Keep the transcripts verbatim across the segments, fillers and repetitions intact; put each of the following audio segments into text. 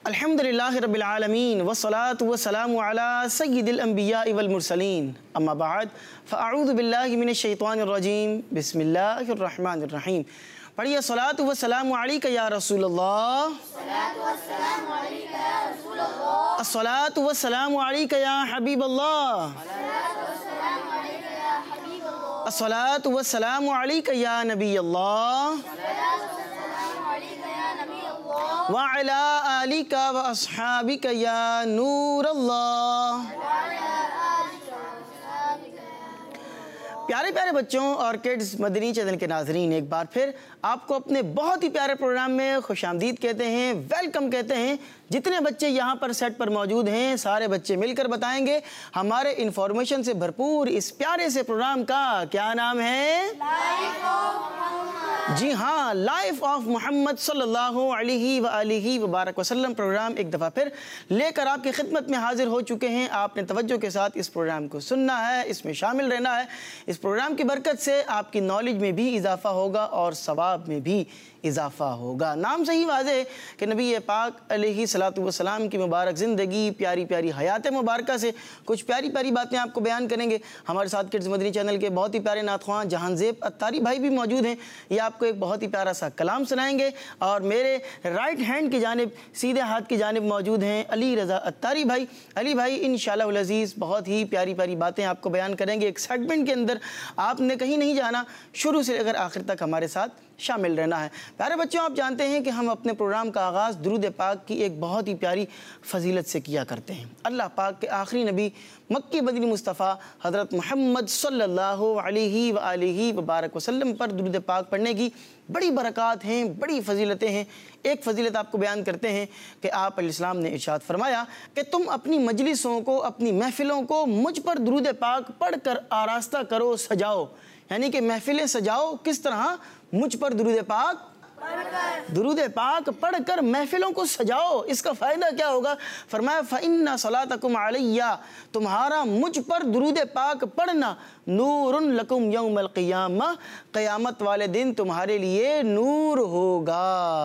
अल्हम्दुलिल्लाहि रब्बिल आलमीन वस्सलातु वस्सलामु अला सय्यिदिल अंबिया वल मुरसलीन अम्मा बाद फ़अऊज़ु बिल्लाहि मिनश शैतानिर रजीम बिस्मिल्लाहिर रहमानिर रहीम। पढ़िए सलातु वस्सलामु अलैका या रसूलल्लाह, अस्सलातु वस्सलामु अलैका या हबीबल्लाह, अस्सलातु वस्सलामु अलैका या नबीयल्लाह व अला आलिका व अस्हाबिका या नूरल्लाह। प्यारे प्यारे बच्चों और किड्स मदनी चैनल के नाजरीन, एक बार फिर आपको अपने बहुत ही प्यारे प्रोग्राम में खुशामदीद कहते हैं, वेलकम कहते हैं। जितने बच्चे यहाँ पर सेट पर मौजूद हैं सारे बच्चे मिलकर बताएंगे हमारे इंफॉर्मेशन से भरपूर इस प्यारे से प्रोग्राम का क्या नाम है। Life of Mohammad. जी हाँ, लाइफ ऑफ मोहम्मद सल्लल्लाहु अलैहि व आलिहि व बारक वसल्लम प्रोग्राम एक दफ़ा फिर लेकर आपकी खिदमत में हाजिर हो चुके हैं। आपने तवज्जो के साथ इस प्रोग्राम को सुनना है, इसमें शामिल रहना है। इस प्रोग्राम की बरकत से आपकी नॉलेज में भी इजाफ़ा होगा और सवाब में भी इजाफ़ा होगा। नाम से ही वाज़ेह है कि नबी पाक अलैहि सलातु व सलाम की मुबारक ज़िंदगी, प्यारी प्यारी हयात मुबारक से कुछ प्यारी प्यारी बातें आपको बयान करेंगे। हमारे साथ किड्स मदनी चैनल के बहुत ही प्यारे नातख़्वां जहांज़ेब अत्तारी भाई भी मौजूद हैं। ये आपको एक बहुत ही प्यारा सा कलाम सुनाएंगे। और मेरे राइट हैंड की जानिब, सीधे हाथ की जानिब मौजूद हैं अली रज़ा अत्तारी भाई। अली भाई इंशाअल्लाह अज़ीज़ बहुत ही प्यारी प्यारी बातें आपको बयान करेंगे। एक सेगमेंट के अंदर आपने कहीं नहीं जाना, शुरू से लेकर आखिर तक हमारे साथ शामिल रहना है। प्यारे बच्चों, आप जानते हैं कि हम अपने प्रोग्राम का आगाज़ दुरूद पाक की एक बहुत ही प्यारी फजीलत से किया करते हैं। अल्लाह पाक के आखिरी नबी मक्की मदनी मुस्तफ़ा हज़रत मोहम्मद सल्लल्लाहु अलैहि व आलिहि व बारक वसल्लम पर दुरूद पाक पढ़ने की बड़ी बरक़ात हैं, बड़ी फजीलतें हैं। एक फ़जीलत आपको बयान करते हैं कि आप अलैहिस्सलाम ने इरशाद फरमाया कि तुम अपनी मजलिसों को, अपनी महफ़िलों को मुझ पर दुरूद पाक पढ़ कर आरास्ता करो, सजाओ। यानी कि महफ़िलें सजाओ किस तरह? मुझ पर दुरूद पाक दुरूद पाक पढ़कर महफिलों को सजाओ। इसका फ़ायदा क्या होगा? फरमाया फ़इन्ना सलातकुम अलैया, तुम्हारा मुझ पर दुरूद पाक पढ़ना नूरुन लकुम यौमल क़ियामा, क़यामत वाले दिन तुम्हारे लिए नूर होगा।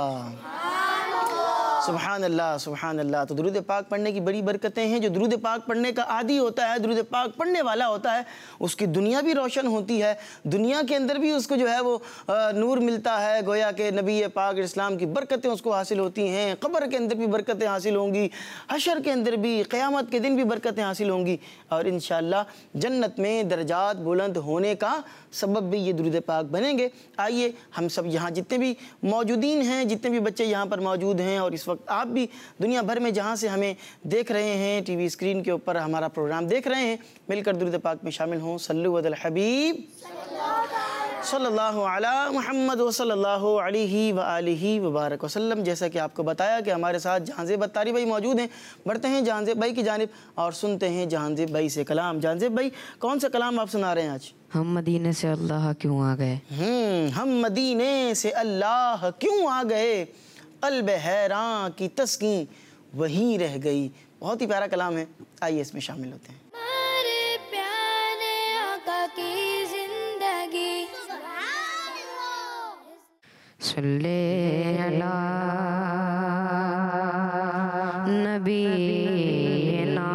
सुभान अल्लाह, सुभान अल्लाह। तो दुरूद पाक पढ़ने की बड़ी बरकतें हैं। जो दुरूद पाक पढ़ने का आदी होता है, दुरूद पाक पढ़ने वाला होता है, उसकी दुनिया भी रोशन होती है। दुनिया के अंदर भी उसको जो है वो नूर मिलता है। गोया के नबी पाक इस्लाम की बरकतें उसको हासिल होती हैं। क़ब्र के अंदर भी बरकतें हासिल होंगी, हशर के अंदर भी, क़यामत के दिन भी बरकतें हासिल होंगी। और इंशाअल्लाह जन्नत में दर्जात बुलंद होने का सबब भी ये दुरूद पाक बनेंगे। आइए हम सब यहाँ जितने भी मौजूदीन हैं, जितने भी बच्चे यहाँ पर मौजूद हैं और इस वक्त आप भी दुनिया भर में जहाँ से हमें देख रहे हैं, टीवी स्क्रीन के ऊपर हमारा प्रोग्राम देख रहे हैं, मिलकर दुरूद पाक में शामिल हों। सल्लु अल हबीब सल्लल्लाहु अला मुहम्मद व सल्लल्लाहु अलैहि व आलिहि व बारक वसल्लम। जैसा कि आपको बताया कि हमारे साथ जहांज़ेब अत्तारी भाई मौजूद हैं। बढ़ते हैं जहांज़ेब भाई की जानिब और सुनते हैं जहांज़ेब भाई से कलाम। जहांज़ेब भाई, कौन सा कलाम आप सुना रहे हैं आज? हम मदीने से अल्लाह क्यों आ गए। हम्म हम मदीने से अल्लाह क्यों आ गए, क़ल्ब हैरां की तस्कीन वहीं रह गई। बहुत ही प्यारा कलाम है, आइए इसमें शामिल होते हैं। हमारे प्यारे आका की जिंदगी सल्ले अला नबीना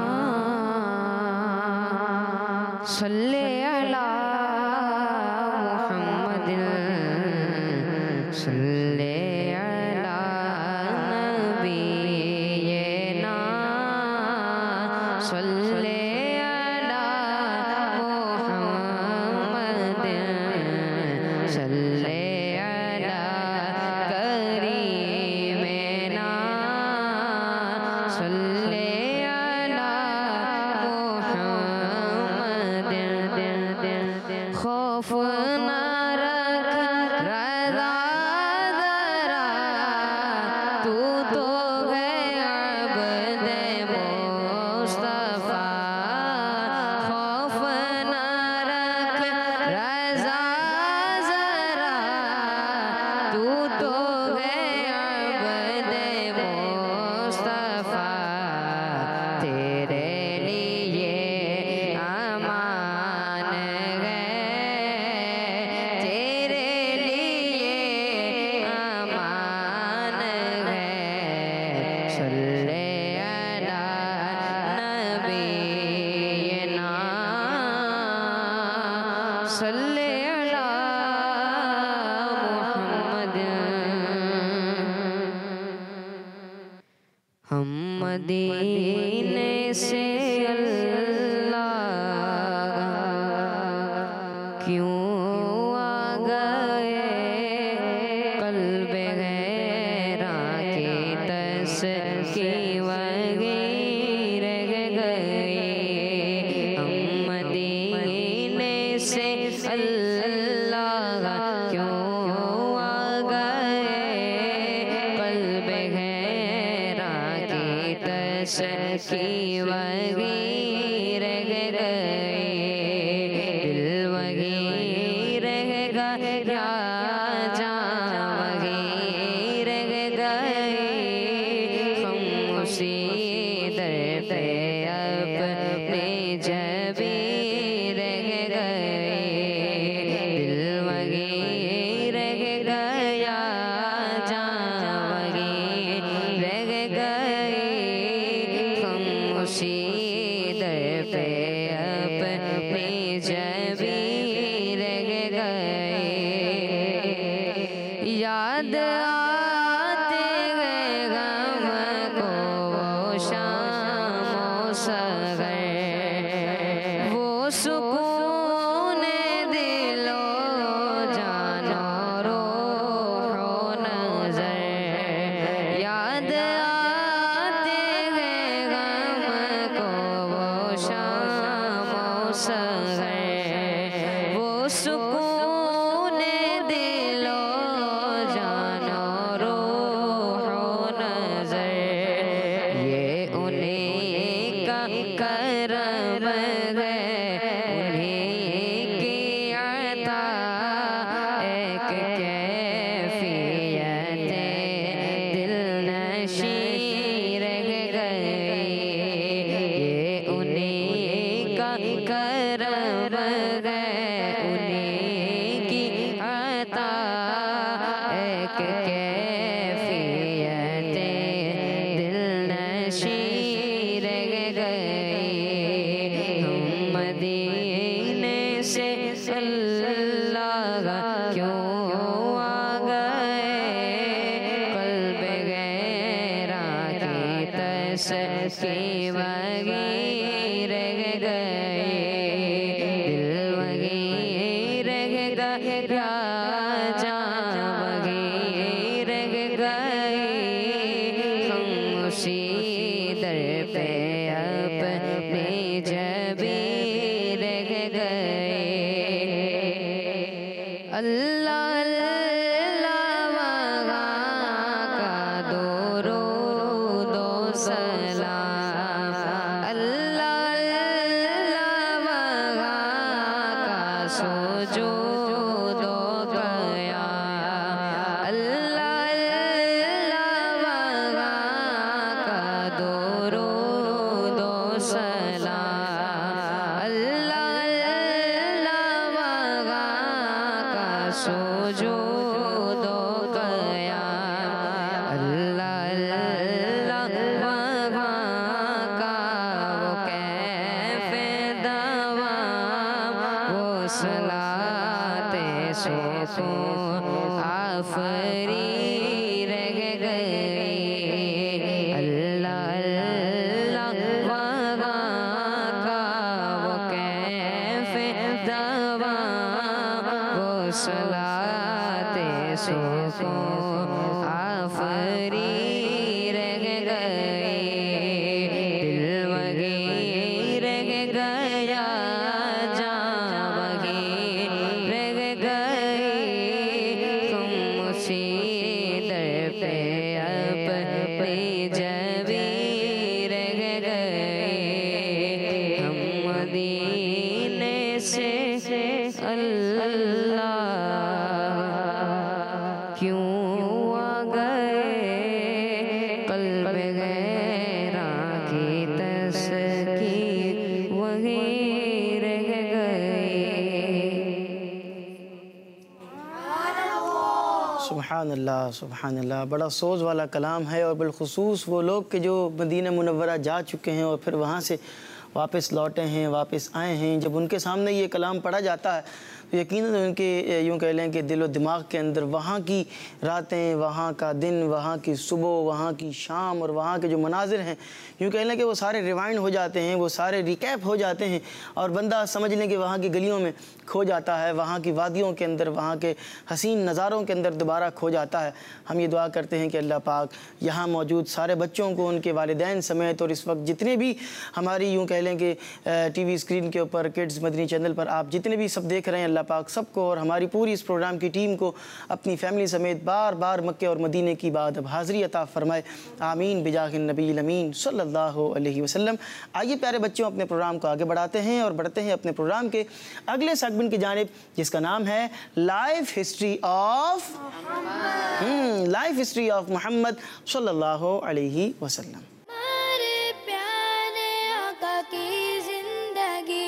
सल्ले अला मुहम्मदिन सल्ले अला नबीना सल्ले अला मुहम्मदिन सल्ले अला करीमेना सल्ले अला मुहम्मदिन। खौफ न रख रज़ा ज़रा, तू तो है अब्दे मुस्तफ़ा। खौफ न रख रज़ा ज़रा, तू तो है अब्दे मुस्तफ़ा। तेरे लिए अमान है, तेरे लिए अमान है। हम मदीने से अल्लाह क्यों आ गए, कल्ब गैरा के तस्की वगैर गए। हम मदीने से अल्लाह क्यों आ गए, कल्ब गैरा के तस्की वगैर गए। दिल वगैर गया जा वगैर गए। हम उसी दर पे अपने जबीर गए। दिल वगैर गया जा वगैर गए। हम उसी दर पे अपने जबीर गए। याद आते गए गम को वो शाम सगर, वो सुकून दिलो जानो रूहो नजर। याद आते गए गम को वो शाम सगर, वो सुकून दिलो जानो रूहो नजर। ये उन्हीं का करम है, उन्हीं की अता एक कैफियत दिल नशीर गए। ये उन्हीं का करम है, उन्हीं की अता एक कैफियत दिल नशीर गए। हम मदीने से अल्लाह क्यों आ गए, कल्ब गैरा की तस्की वगैर गए। दिल वगैर गया जा वगैर गए। हम उसी दर पे अपने जबीर गए। अल्लाह अल्लाह वहाँ का दुरूद व सलाम। अल्लाह अल्लाह वहाँ का सुजूद व क़याम। अल्लाह अल्लाह वहाँ का दुरूद व सलाम। अल्लाह अल्लाह वहाँ का सुजूद व क़याम। अल्लाह अल्लाह वहाँ का वो कैफ़े दवाम, वो सलाते सुकून आफरी रह गए। अल्लाह अल्लाह वहाँ का वो कैफ़े दवाम, वो सलाते सुकून आफरी रह गए। दिल वगैर गया जा वगैर गए। हम उसी दर पे अपने जबीर गए। हम मदीने से अल्लाह क्यों आ गए, कल्ब गैरा की तस्की वगैर गए। सुभान अल्लाह सुभान अल्लाह। बड़ा सोच वाला कलाम है, और बिलखुसूस वो लोग के जो मदीना मुनव्वरा जा चुके हैं और फिर वहाँ से वापस लौटे हैं, वापस आए हैं, जब उनके सामने ये कलाम पढ़ा जाता है तो यकीनन उनके यूँ कह लें कि दिल व दिमाग के अंदर वहाँ की रातें, वहाँ का दिन, वहाँ की सुबह, वहाँ की शाम और वहाँ के जो मनाजिर हैं, यूँ कह लें कि वो सारे रिवाइंड हो जाते हैं, वो सारे रिकैप हो जाते हैं और बंदा समझ लें कि वहाँ की गलियों में खो जाता है, वहाँ की वादियों के अंदर, वहाँ के हसीन नज़ारों के अंदर दोबारा खो जाता है। हम ये दुआ करते हैं कि अल्लाह पाक यहाँ मौजूद सारे बच्चों को, उनके वालिदैन समेत और इस वक्त जितने भी हमारी यूँ कह लें कि टीवी स्क्रीन के ऊपर किड्स मदनी चैनल पर आप जितने भी सब देख रहे हैं, अल्लाह पाक सबको और हमारी पूरी इस प्रोग्राम की टीम को अपनी फैमिली समेत बार बार मक्के और मदीने की बाद अब हाज़री अता फ़रमाए। आमीन बिजाहिन नबील अमीन सल्लल्लाहु अलैहि वसल्लम। आइए प्यारे बच्चों, अपने प्रोग्राम को आगे बढ़ाते हैं और बढ़ते हैं अपने प्रोग्राम के अगले सेगमेंट की जानिब, जिसका नाम है life history of life history of Mohammad सल्लल्लाहु अलैहि वसल्लम। हमारे प्यारे आका की जिंदगी।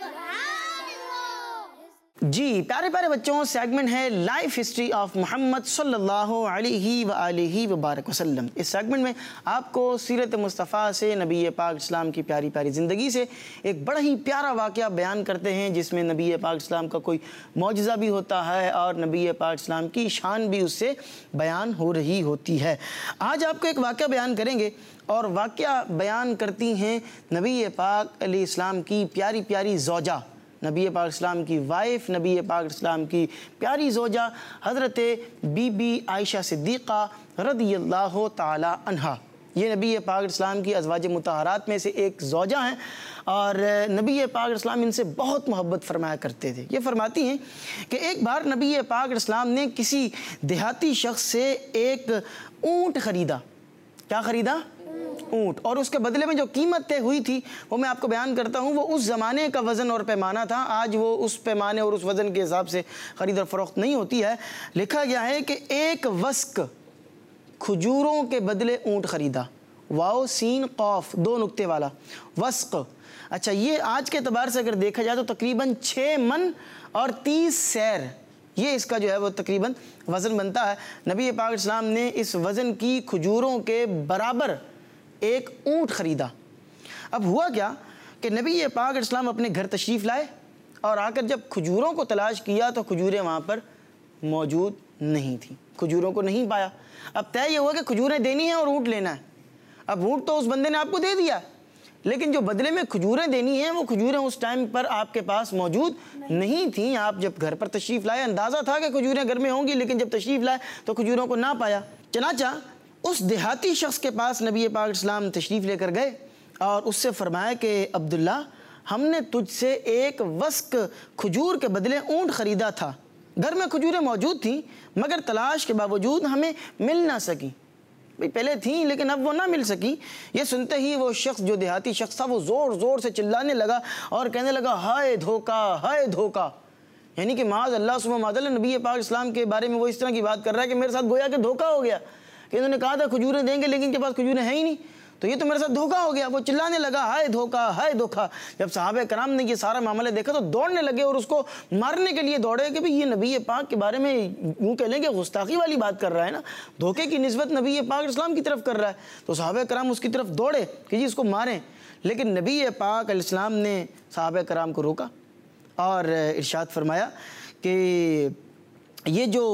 जी प्यारे प्यारे बच्चों, सेगमेंट है लाइफ हिस्ट्री ऑफ मोहम्मद सल्लल्लाहु अलैहि व आलिहि व बारक वसल्लम। इस सेगमेंट में आपको सीरत मुस्तफ़ा से, नबी पाक इस्लाम की प्यारी प्यारी ज़िंदगी से एक बड़ा ही प्यारा वाक़या बयान करते हैं, जिसमें नबी पाक इस्लाम का कोई मौजज़ा भी होता है और नबी पाक इस्लाम की शान भी उससे बयान हो रही होती है। आज आपको एक वाक़या बयान करेंगे और वाक़या बयान करती हैं नबी पाक अलैहिस्सलाम की प्यारी प्यारी ज़ौजा, नबी पाक इस्लाम की वाइफ, नबी पाक इस्लाम की प्यारी ज़ौजा हज़रत बीबी आयशा सिद्दीक़ा रदियल्लाहु ताला अन्हा। ये नबी पाक इस्लाम की अज़वाज मुतहरात में से एक ज़ौजा हैं और नबी पाक इस्लाम इनसे बहुत मोहब्बत फरमाया करते थे। ये फरमाती हैं कि एक बार नबी पाक इस्लाम ने किसी देहाती शख्स से एक ऊँट ख़रीदा। क्या ख़रीदा? ऊँट। और उसके बदले में जो कीमत तय हुई थी वो मैं आपको बयान करता हूँ। वो उस ज़माने का वज़न और पैमाना था। आज वो उस पैमाने और उस वज़न के हिसाब से ख़रीद और फ़रोख्त नहीं होती है। लिखा गया है कि एक वस्क खजूरों के बदले ऊँट ख़रीदा। वाओ सीन कौफ दो नुक्ते वाला वस्क। अच्छा, ये आज के अतबार से अगर देखा जाए तो तकरीबन छः मन और तीस सैर, ये इसका जो है वो तकरीबन वज़न बनता है। नबी पाक इस्लाम ने इस वज़न की खजूरों के बराबर एक ऊँट ख़रीदा। अब हुआ क्या कि नबी पाक इस्लाम अपने घर तशरीफ़ लाए और आकर जब खजूरों को तलाश किया तो खजूरें वहाँ पर मौजूद नहीं थी, खजूरों को नहीं पाया। अब तय ये हुआ कि खजूरें देनी है और ऊँट लेना है। अब ऊँट तो उस बंदे ने आपको दे दिया, लेकिन जो बदले में खजूरें देनी हैं वो खजूरें उस टाइम पर आपके पास मौजूद नहीं, नहीं थी। आप जब घर पर तशरीफ़ लाए, अंदाज़ा था कि खजूरें घर में होंगी, लेकिन जब तशरीफ़ लाए तो खजूरों को ना पाया। चनाचा उस देहाती शख्स के पास नबी पाक इस्लाम तशरीफ़ लेकर गए और उससे फरमाया कि अब्दुल्ला, हमने तुझसे एक वस्क खजूर के बदले ऊँट ख़रीदा था। घर में खजूरें मौजूद थीं मगर तलाश के बावजूद हमें मिल ना सकी। भाई पहले थी लेकिन अब वो ना मिल सकी। ये सुनते ही वो शख्स, जो देहाती शख्स था, वो ज़ोर ज़ोर से चिल्लाने लगा और कहने लगा, हाय धोखा, हाय धोखा। यानी कि माज़ अल्लाह सुबह माज़ल्ला नबी पाक इस्लाम के बारे में वो इस तरह की बात कर रहा है कि मेरे साथ गोया कि धोखा हो गया, कि इन्होंने कहा था खजूरें देंगे लेकिन इनके पास खजूरें हैं ही नहीं, तो ये तो मेरे साथ धोखा हो गया। वो चिल्लाने लगा, हाय धोखा, हाय धोखा। जब सहाबे कराम ने ये सारा मामला देखा तो दौड़ने लगे और उसको मारने के लिए दौड़े कि भाई ये नबी पाक के बारे में यूँ कह लें कि गुस्ताखी वाली बात कर रहा है ना, धोखे की निस्बत नबी पाक इस्लाम की तरफ कर रहा है। तो सहाबे कराम उसकी तरफ दौड़े कि जी इसको मारें, लेकिन नबी पाक इस्लाम ने सहाबे कराम को रोका और इरशाद फरमाया कि ये जो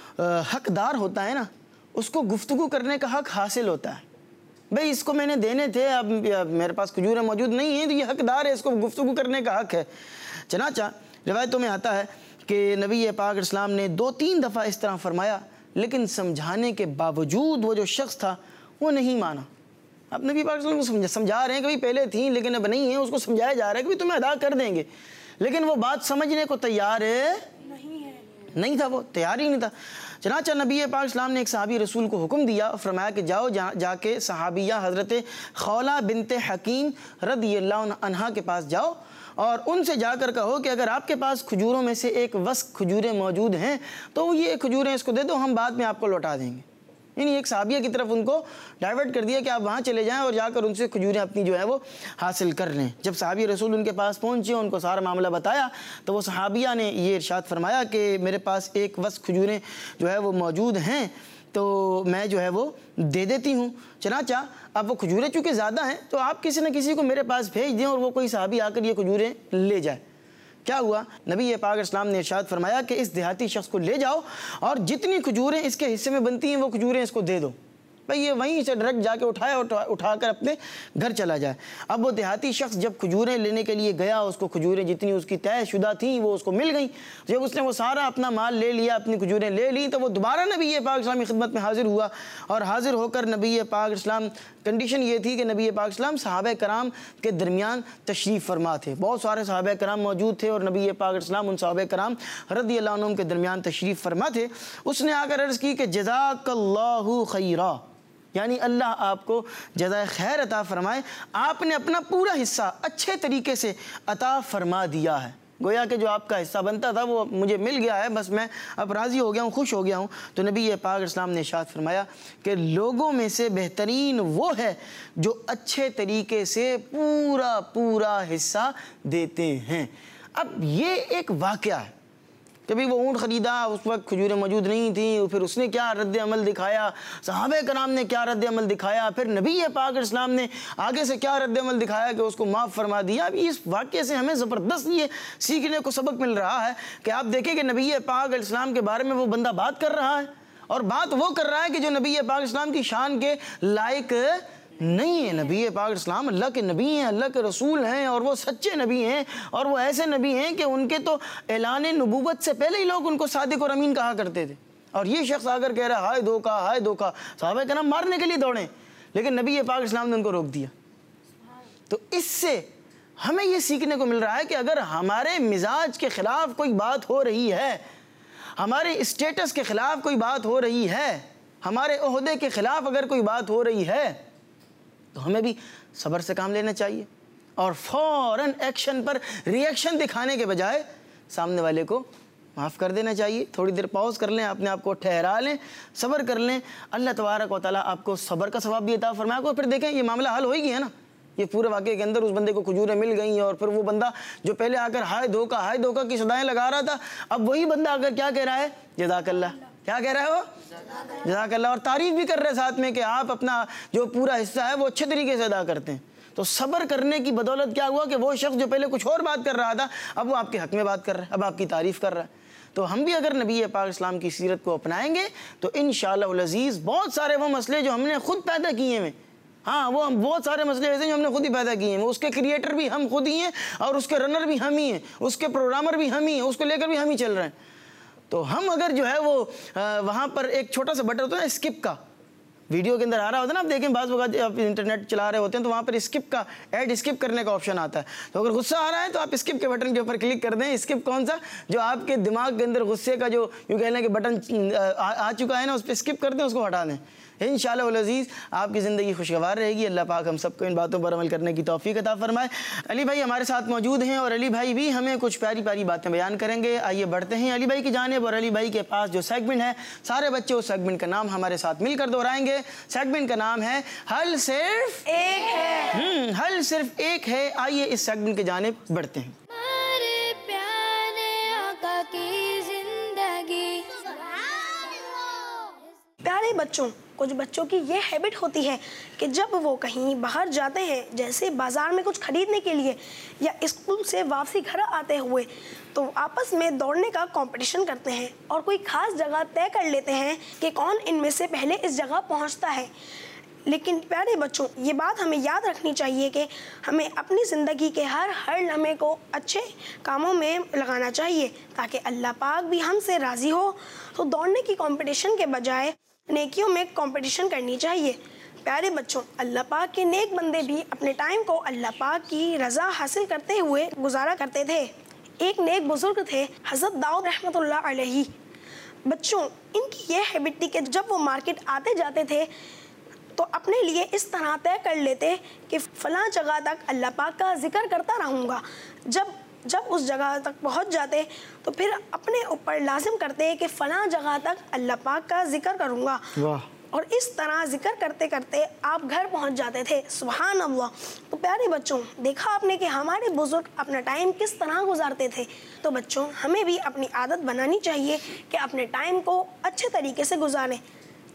हकदार होता है ना, उसको गुफ्तगू करने का हक हासिल होता है। भाई इसको मैंने देने थे, अब मेरे पास खजूरें मौजूद नहीं हैं, तो ये हकदार है, इसको गुफ्तगू करने का हक है। चनाचा रिवायतों में आता है कि नबी पाक इस्लाम ने दो तीन दफ़ा इस तरह फरमाया, लेकिन समझाने के बावजूद वो जो शख्स था वो नहीं माना। अब नबी पाक इस्लाम को समझा समझा रहे हैं कि भाई पहले थी लेकिन अब नहीं है, उसको समझाया जा रहा है कि भाई तुम्हें अदा कर देंगे, लेकिन वो बात समझने को तैयार नहीं है, नहीं था, वो तैयार ही नहीं था। चनाचा नबी पाक इस्लाम ने एक सहाबी रसूल को हुक्म दिया, फरमाया कि जाओ जा, जाके सहाबिया हज़रत खौला बिनते हकीम रदियल्लाहु अन्हा के पास जाओ और उनसे जाकर कहो कि अगर आपके पास खजूरों में से एक वस्क खजूरें मौजूद हैं तो ये खजूरें इसको दे दो, हम बाद में आपको लौटा देंगे। यानी एक सहाबिया की तरफ उनको डाइवर्ट कर दिया कि आप वहाँ चले जाएं और जाकर उनसे खजूरें अपनी जो है वो हासिल कर लें। जब सहाबी रसूल उनके पास पहुँचे, उनको सारा मामला बताया, तो वो सहाबिया ने ये इरशाद फरमाया कि मेरे पास एक वस्क खजूरें जो है वो मौजूद हैं, तो मैं जो है वो दे देती हूँ। चनाचा अब वो खजूरें चूँकि ज़्यादा हैं तो आप किसी न किसी को मेरे पास भेज दें और वो कोई सहाबी आकर ये खजूरें ले जाए। क्या हुआ, नबी पाक इस्लाम ने इरशाद फरमाया कि इस देहाती शख्स को ले जाओ और जितनी खजूरें इसके हिस्से में बनती हैं वो खजूरें इसको दे दो। भाई ये वहीं से डायरेक्ट जाके उठाए और उठा, उठाकर अपने घर चला जाए। अब वो देहाती शख्स जब खजूरें लेने के लिए गया, उसको खजूरें जितनी उसकी तयशुदा थी वो उसको मिल गई। जब उसने वो सारा अपना माल ले लिया, अपनी खजूरें ले ली, तो वो दोबारा नबी पाक इस्लाम की खिदमत में हाजिर हुआ। और हाजिर होकर नबी पाक इस्लाम, कंडीशन ये थी कि नबी पाक इस्लाम सहाबा कराम के दरमियान तशरीफ़ फरमा थे। बहुत सारे सहाबा कराम मौजूद थे और नबी पाक इस्लाम उन सहाबा कराम रज़ियल्लाहु अन्हुम के दरमियान तशरीफ़ फरमा थे। उसने आकर अर्ज़ की कि जज़ाकल्लाहु खैरा, यानी अल्लाह आपको जज़ाए खैर अता फ़रमाए, आपने अपना पूरा हिस्सा अच्छे तरीके से अता फ़रमा दिया है। गोया कि जो आपका हिस्सा बनता था वो मुझे मिल गया है, बस मैं अब राज़ी हो गया हूँ, खुश हो गया हूँ। तो नबी पाक इस्लाम ने इरशाद फरमाया कि लोगों में से बेहतरीन वो है जो अच्छे तरीके से पूरा पूरा हिस्सा देते हैं। अब ये एक वाक़या है, कभी वो ऊँट ख़रीदा, उस वक्त खजूरें मौजूद नहीं थी, फिर उसने क्या रद्द अमल दिखाया, सहाबा कराम ने क्या रद्द अमल दिखाया, फिर नबी पाक इस्लाम ने आगे से क्या रद्द अमल दिखाया कि उसको माफ़ फरमा दिया। अभी इस वाक़े से हमें ज़बरदस्त ये सीखने को सबक मिल रहा है कि आप देखें कि नबी पाक इस्लाम के बारे में वो बंदा बात कर रहा है और बात वो कर रहा है कि जो नबी पाक इस्लाम की शान के लायक नहीं है। नबी पाक इस्लाम अल्लाह के नबी हैं, अल्लाह के रसूल हैं और वो सच्चे नबी हैं और वो ऐसे नबी हैं कि उनके तो ऐलान नबूवत से पहले ही लोग उनको सादिक और अमीन कहा करते थे। और ये शख्स आकर कह रहा है हाय धोखा हाय धोखा, सहाबा कराम मारने के लिए दौड़े, लेकिन नबी पाक इस्लाम ने उनको रोक दिया। तो इससे हमें ये सीखने को मिल रहा है कि अगर हमारे मिजाज के ख़िलाफ़ कोई बात हो रही है, हमारे स्टेटस के ख़िलाफ़ कोई बात हो रही है, हमारे ओहदे के ख़िलाफ़ अगर कोई बात हो रही है, तो हमें भी सब्र से काम लेना चाहिए और फ़ौरन एक्शन पर रिएक्शन दिखाने के बजाय सामने वाले को माफ़ कर देना चाहिए। थोड़ी देर पॉज कर लें, अपने आप को ठहरा लें, सब्र कर लें। अल्लाह तबारक व तआला आपको सब्र का सवाब भी अता फरमाया को। फिर देखें ये मामला हल हो ही गया ना। ये पूरे वाक़े के अंदर उस बंदे को खजूरें मिल गई और फिर वो बंदा जो पहले आकर हाय धोखा हाय धोखा की सदाएँ लगा रहा था, अब वही बंदा आकर क्या कह रहा है, जज़ाकल्लाह। क्या कह रहा है वो, जज़ाकल्लाह, और तारीफ़ भी कर रहे हैं साथ में कि आप अपना जो पूरा हिस्सा है वो अच्छे तरीके से अदा करते हैं। तो सब्र करने की बदौलत क्या हुआ कि वो शख्स जो पहले कुछ और बात कर रहा था, अब वो आपके हक़ में बात कर रहा है, अब आपकी तारीफ़ कर रहा है। तो हम भी अगर नबी पाक इस्लाम की सीरत को अपनाएंगे तो इंशाअल्लाह अज़ीज़ बहुत सारे वो मसले जो हमने खुद पैदा किए हैं, हाँ वो हम बहुत सारे मसले ऐसे जो हमने खुद ही पैदा किए हैं, उसके क्रिएटर भी हम खुद ही हैं और उसके रनर भी हम ही हैं, उसके प्रोग्रामर भी हम ही हैं, उसको लेकर भी हम ही चल रहे हैं। तो हम अगर जो है वो वहाँ पर एक छोटा सा बटन होता है स्किप का, वीडियो के अंदर आ रहा होता है ना, आप देखें बाज़ वक़्त आप इंटरनेट चला रहे होते हैं तो वहाँ पर स्किप का ऐड स्किप करने का ऑप्शन आता है। तो अगर गुस्सा आ रहा है तो आप स्किप के बटन के ऊपर क्लिक कर दें। स्किप कौन सा, जो आपके दिमाग के अंदर गुस्से का जो यूँ कह लें कि बटन आ, आ चुका है ना, उस पर स्किप कर दें, उसको हटा दें। इंशाअल्लाह वल अज़ीज़ आपकी ज़िंदगी खुशगवार रहेगी। अल्लाह पाक हम सबको इन बातों पर अमल करने की तौफ़ीक़ अता फ़रमाए। अली भाई हमारे साथ मौजूद हैं और अली भाई भी हमें कुछ प्यारी प्यारी बातें बयान करेंगे। आइए बढ़ते हैं अली भाई की जानिब। और अली भाई के पास जो सेगमेंट है, सारे बच्चे उस सेगमेंट का नाम हमारे साथ मिलकर दोहराएंगे। सेगमेंट का नाम है हल सिर्फ एक है। हम्म हल सिर्फ एक है। आइए इस सेगमेंट की जानिब बढ़ते हैं। हमारे प्यारे आका की जिंदगी। प्यारे बच्चों, कुछ बच्चों की ये हैबिट होती है कि जब वो कहीं बाहर जाते हैं, जैसे बाज़ार में कुछ ख़रीदने के लिए या स्कूल से वापसी घर आते हुए, तो आपस में दौड़ने का कंपटीशन करते हैं और कोई ख़ास जगह तय कर लेते हैं कि कौन इनमें से पहले इस जगह पहुंचता है। लेकिन प्यारे बच्चों, ये बात हमें याद रखनी चाहिए कि हमें अपनी ज़िंदगी के हर हर लम्हे को अच्छे कामों में लगाना चाहिए ताकि अल्लाह पाक भी हमसे राज़ी हो। तो दौड़ने की कंपटीशन के बजाय नेकियों में कंपटीशन करनी चाहिए। प्यारे बच्चों, अल्लाह पाक के नेक बंदे भी अपने टाइम को अल्लाह पाक की रज़ा हासिल करते हुए गुजारा करते थे। एक नेक बुज़ुर्ग थे हज़रत दाऊद रहमतुल्लाह अलैहि। बच्चों, इनकी ये हैबिट थी कि जब वो मार्केट आते जाते थे तो अपने लिए इस तरह तय कर लेते कि फ़लाँ जगह तक अल्लाह पाक का ज़िक्र करता रहूँगा। जब जब उस जगह तक पहुंच जाते तो फिर अपने ऊपर लाजिम करते कि फ़लाँ जगह तक अल्लाह पाक का जिक्र करूँगा। और इस तरह जिक्र करते करते आप घर पहुंच जाते थे। सुभान अल्लाह। तो प्यारे बच्चों, देखा आपने कि हमारे बुज़ुर्ग अपना टाइम किस तरह गुजारते थे। तो बच्चों, हमें भी अपनी आदत बनानी चाहिए कि अपने टाइम को अच्छे तरीके से गुजारें।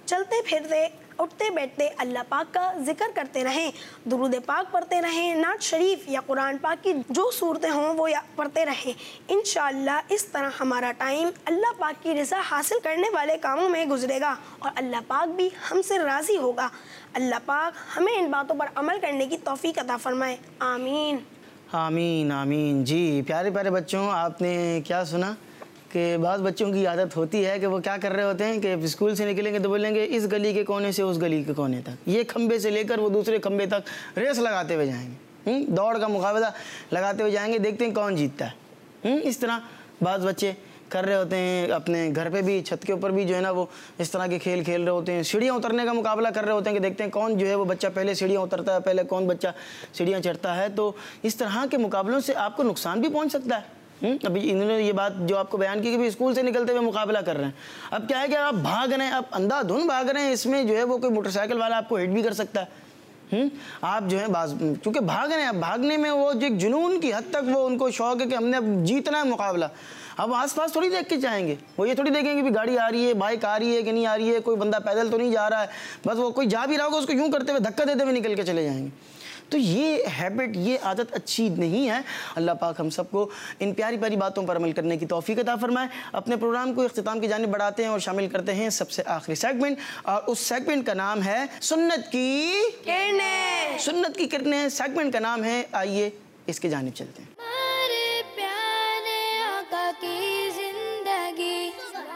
चलते फिरते उठते बैठते अल्लाह पाक का जिक्र करते रहें, दुरूद पाक पढ़ते रहें, नात शरीफ या कुरान पाक की जो सूरतें हों वो या पढ़ते रहें। इंशाअल्लाह इस तरह हमारा टाइम अल्लाह पाक की रज़ा हासिल करने वाले कामों में गुजरेगा और अल्लाह पाक भी हमसे राज़ी होगा। अल्लाह पाक हमें इन बातों पर अमल करने की तौफीक अता फरमाए। आमीन आमीन आमीन। जी प्यारे प्यारे बच्चों, आपने क्या सुना कि बहुत बच्चों की आदत होती है कि वो क्या कर रहे होते हैं कि स्कूल से निकलेंगे तो बोलेंगे इस गली के कोने से उस गली के कोने तक, ये खंबे से लेकर वो दूसरे खंबे तक रेस लगाते हुए जाएंगे, दौड़ का मुकाबला लगाते हुए जाएंगे, देखते हैं कौन जीतता है। इस तरह बहुत बच्चे कर रहे होते हैं। अपने घर पे भी, छत के ऊपर भी जो है ना वो इस तरह के खेल खेल रहे होते हैं। सीढ़ियाँ उतरने का मुकाबला कर रहे होते हैं कि देखते हैं कौन जो है वो बच्चा पहले सीढ़ियाँ उतरता है, पहले कौन बच्चा सीढ़ियाँ चढ़ता है। तो इस तरह के मुकाबलों से आपको नुकसान भी पहुँच सकता है। अभी इन्होंने ये बात जो आपको बयान की कि भी स्कूल से निकलते हुए मुकाबला कर रहे हैं। अब क्या है कि आप भाग रहे हैं, आप अंधाधुंध भाग रहे हैं, इसमें जो है वो कोई मोटरसाइकिल वाला आपको हिट भी कर सकता है। हम्म आप जो है बाज क्योंकि भाग रहे हैं, अब भागने में वो जो एक जुनून की हद तक वो उनको शौक है कि हमने अब जीतना है मुकाबला। अब आसपास थोड़ी देख के जाएंगे, वो ये थोड़ी देखेंगे भी गाड़ी आ रही है, बाइक आ रही है कि नहीं आ रही है, कोई बंदा पैदल तो नहीं जा रहा है, बस वो कोई जा भी रहा होगा उसको यूं करते हुए धक्का देते हुए निकल के चले जाएंगे। तो ये हैबिट, ये आदत अच्छी नहीं है। अल्लाह पाक हम सबको इन प्यारी प्यारी बातों पर अमल करने की तौफीक अता फरमाए। अपने प्रोग्राम को इख्तिताम की जानिब बढ़ाते हैं और शामिल करते हैं सबसे आखिरी सेगमेंट, और उस सेगमेंट का नाम है सुन्नत की किरणें। सुन्नत की किरणें सेगमेंट का नाम है, आइए इसकी जानिब चलते हैं। हमारे प्यारे आका की जिंदगी।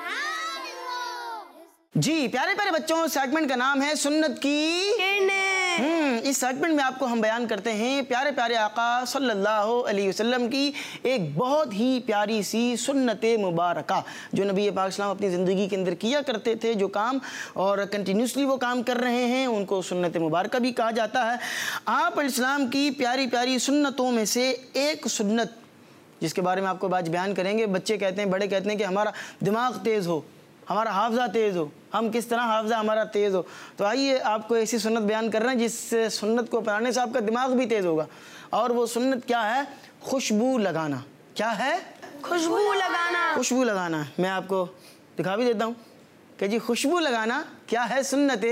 जी प्यारे प्यारे बच्चों, सेगमेंट का नाम है सुन्नत की किरणें। हम्म इस सेगमेंट में आपको हम बयान करते हैं प्यारे प्यारे आका सल्लल्लाहु अलैहि वसल्लम की एक बहुत ही प्यारी सी सुन्नत मुबारका, जो नबी पाक सल्लल्लाहु अपनी ज़िंदगी के अंदर किया करते थे, जो काम और कंटिन्यूसली वो काम कर रहे हैं, उनको सुन्नत मुबारका भी कहा जाता है। आप इस्लाम की प्यारी प्यारी सुन्नतों में से एक सुन्नत जिसके बारे में आपको आज बयान करेंगे। बच्चे कहते हैं, बड़े कहते हैं कि हमारा दिमाग तेज़ हो, हमारा हाफजा तेज़ हो, हम किस तरह हाफजा हमारा तेज़ हो। तो आइए आपको ऐसी सुन्नत बयान कर रहे हैं जिस सुन्नत को अपनाने से आपका दिमाग भी तेज़ होगा। और वो सुन्नत क्या है? खुशबू लगाना। क्या है? खुशबू लगाना। खुशबू लगाना मैं आपको दिखा भी देता हूँ कि जी खुशबू लगाना क्या है, सुन्नत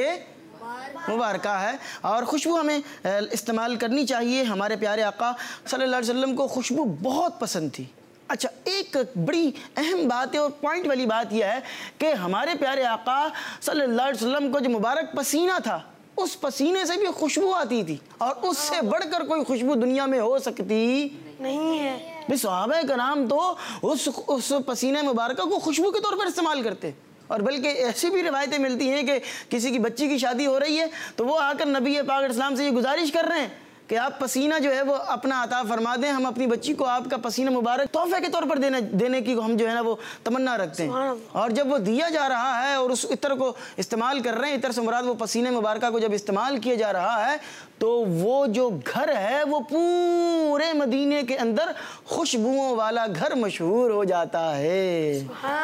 मुबारका है। और खुशबू हमें इस्तेमाल करनी चाहिए। हमारे प्यारे आका सल्लल्लाहु अलैहि वसल्लम को खुशबू बहुत पसंद थी। अच्छा, एक बड़ी अहम बात है और पॉइंट वाली बात यह है कि हमारे प्यारे आका सल्लल्लाहु अलैहि वसल्लम को जो मुबारक पसीना था, उस पसीने से भी खुशबू आती थी, और उससे बढ़कर कोई खुशबू दुनिया में हो सकती नहीं है। भी सहाबा कराम तो उस उस पसीने मुबारक को खुशबू के तौर पर इस्तेमाल करते। और बल्कि ऐसी भी रिवायतें मिलती हैं कि किसी की बच्ची की शादी हो रही है तो वो आकर नबी पाक इस्लाम से ये गुजारिश कर रहे हैं कि आप पसीना जो है वो अपना अता फरमा दें, हम अपनी बच्ची को आपका पसीना मुबारक तोहफे के तौर पर देने देने की हम जो है ना वो तमन्ना रखते हैं। और जब वो दिया जा रहा है और उस इत्र को इस्तेमाल कर रहे हैं, इत्र से मुराद वो पसीने मुबारक को जब इस्तेमाल किया जा रहा है तो वो जो घर है वो पूरे मदीने के अंदर खुशबुओं वाला घर मशहूर हो जाता है।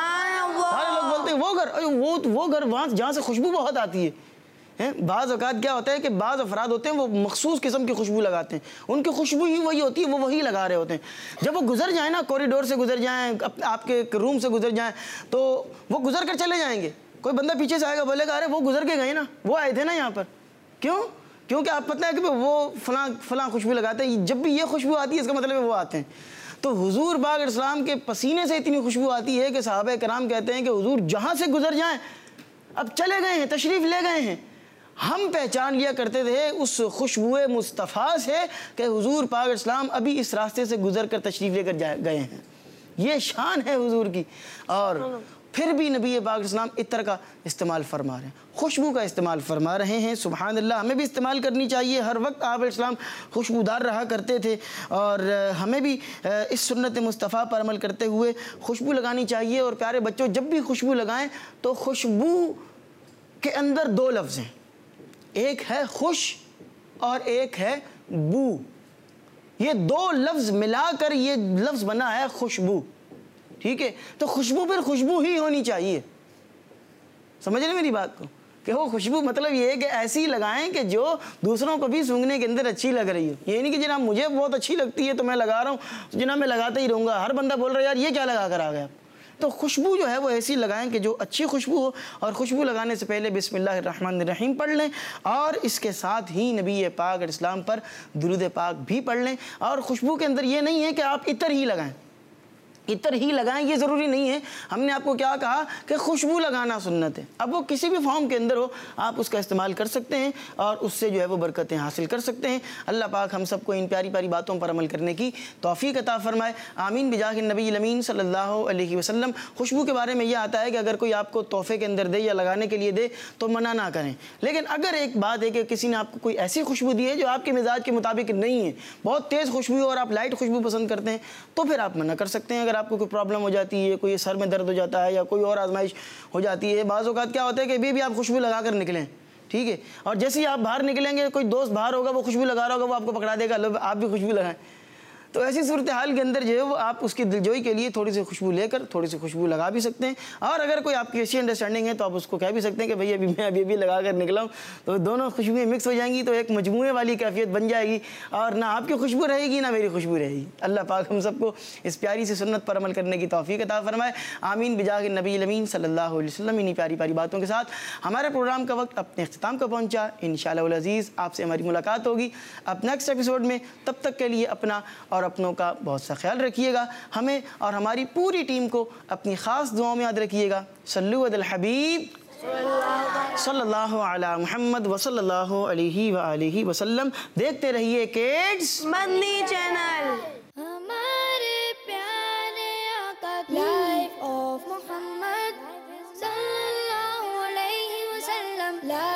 सारे लोग बोलते हैं वो घर, वो वो घर वहाँ जहाँ से खुशबू बहुत आती है। हैं बाज़ औक़ात क्या होता है कि बाज़ अफराद होते हैं वो मखसूस किस्म की खुशबू लगाते हैं, उनकी खुशबू ही वही होती है, वो वही लगा रहे होते हैं। जब वो गुजर जाए ना, कॉरिडोर से गुजर जाएं, आपके रूम से गुजर जाएं, तो वो गुजर कर चले जाएंगे। कोई बंदा पीछे से आएगा, बोलेगा अरे वो गुजर के गए ना, वो आए थे ना यहाँ पर। क्यों? क्योंकि आप पता है कि वो फलां फलां खुशबू लगाते हैं। जब भी ये खुशबू आती है इसका मतलब है वो आते हैं। तो हुजूर पाक इस्लाम के पसीने से इतनी खुशबू आती है कि सहाबा कराम कहते हैं कि हुजूर जहाँ से गुजर जाएं, अब चले गए हैं, तशरीफ़ ले गए हैं, हम पहचान लिया करते थे उस खुशबुए मुस्तफ़ा से कि हुजूर पाक इस्लाम अभी इस रास्ते से गुजर कर तशरीफ़ लेकर गए हैं। ये शान है हुजूर की। और फिर भी नबी पाक इस्लाम इत्र का इस्तेमाल फरमा रहे हैं, खुशबू का इस्तेमाल फरमा रहे हैं। सुभान अल्लाह, हमें भी इस्तेमाल करनी चाहिए। हर वक्त आप इस्लाम खुशबूदार रहा करते थे और हमें भी इस सुन्नत मुस्तफ़ा पर अमल करते हुए खुशबू लगानी चाहिए। और प्यारे बच्चों, जब भी खुशबू लगाएं तो खुशबू के अंदर दो लफ्ज़ हैं, एक है खुश और एक है बू। ये दो लफ्ज़ मिलाकर ये लफ्ज़ बना है खुशबू। ठीक है, तो खुशबू फिर खुशबू ही होनी चाहिए। समझ रहे मेरी बात को कि वो खुशबू मतलब ये है कि ऐसी लगाएं कि जो दूसरों को भी सूंघने के अंदर अच्छी लग रही हो। ये नहीं कि जनाब मुझे बहुत अच्छी लगती है तो मैं लगा रहा हूँ, जनाब मैं लगाता ही रहूँगा। हर बंदा बोल रहा है यार ये क्या लगा कर आ गया, तो खुशबू जो है वो ऐसी लगाएं कि जो अच्छी खुशबू हो, और खुशबू लगाने से पहले बिस्मिल्लाहिर्रहमानिर्रहीम पढ़ लें और इसके साथ ही नबी पाक इस्लाम पर दुरूद पाक भी पढ़ लें। और खुशबू के अंदर ये नहीं है कि आप इतर ही लगाएं, इतर ही लगाएं, ये ज़रूरी नहीं है। हमने आपको क्या कहा कि खुशबू लगाना सुन्नत है। अब वो किसी भी फॉर्म के अंदर हो, आप उसका इस्तेमाल कर सकते हैं और उससे जो है वो बरकतें हासिल कर सकते हैं। अल्लाह पाक हम सबको इन प्यारी प्यारी बातों पर अमल करने की तौफीक अता फरमाए। आमीन बिजाह नबी अमीन सल्लल्लाहु अलैहि वसल्लम। खुशबू के बारे में यह आता है कि अगर कोई आपको तोहफे के अंदर दे या लगाने के लिए दे तो मना ना करें, लेकिन अगर एक बात है कि किसी ने आपको कोई ऐसी खुशबू दी है जो आपके मिजाज के मुताबिक नहीं है, बहुत तेज़ खुशबू और आप लाइट खुशबू पसंद करते हैं, तो फिर आप मना कर सकते हैं। अगर आपको कोई प्रॉब्लम हो जाती है, कोई सर में दर्द हो जाता है या कोई और आजमाइश हो जाती है, बाज़ औक़ात क्या होता है कि अभी भी आप खुशबू लगा कर निकलें, ठीक है, और जैसे ही आप बाहर निकलेंगे कोई दोस्त बाहर होगा, वो खुशबू लगा रहा होगा, वो आपको पकड़ा देगा, लो आप भी खुशबू लगाएं। तो ऐसी सूरत हाल के अंदर जो है वो आप उसकी दिलजोई के लिए थोड़ी सी खुशबू लेकर थोड़ी सी खुशबू लगा भी सकते हैं। और अगर कोई आपकी ऐसी अंडरस्टैंडिंग है तो आप उसको कह भी सकते हैं कि भाई अभी मैं अभी अभी लगा कर निकला हूँ, तो दोनों खुशबुएँ मिक्स हो जाएंगी, तो एक मजमूए वाली कैफियत बन जाएगी और ना आपकी खुशबू रहेगी ना मेरी खुशबू रहेगी। अल्लाह पाक हम सबको इस प्यारी सी सुन्नत पर अमल करने की तौफीक अता फरमाए। आमीन बिजाह नबी अमीन सल्लल्लाहु अलैहि वसल्लम। इन्हीं प्यारी प्यारी बातों के साथ हमारे प्रोग्राम का वक्त अपने अख्ताम को पहुँचा। इंशाअल्लाह अज़ीज़ आपसे हमारी मुलाकात होगी अब नेक्स्ट एपिसोड में। तब तक के लिए अपना और अपनों का बहुत सा ख्याल रखिएगा। हमें और हमारी पूरी टीम को अपनी ख़ास दुआओं में याद रखिएगा। सल्लु अल हबीब सल्लल्लाहु अला मुहम्मद व सल्लल्लाहु अलैहि व आलिहि वसल्लम। देखते रहिए किड्स मदनी चैनल। हमारे प्यारे आका की लाइफ ऑफ मोहम्मद सल्लल्लाहु अलैहि वसल्लम।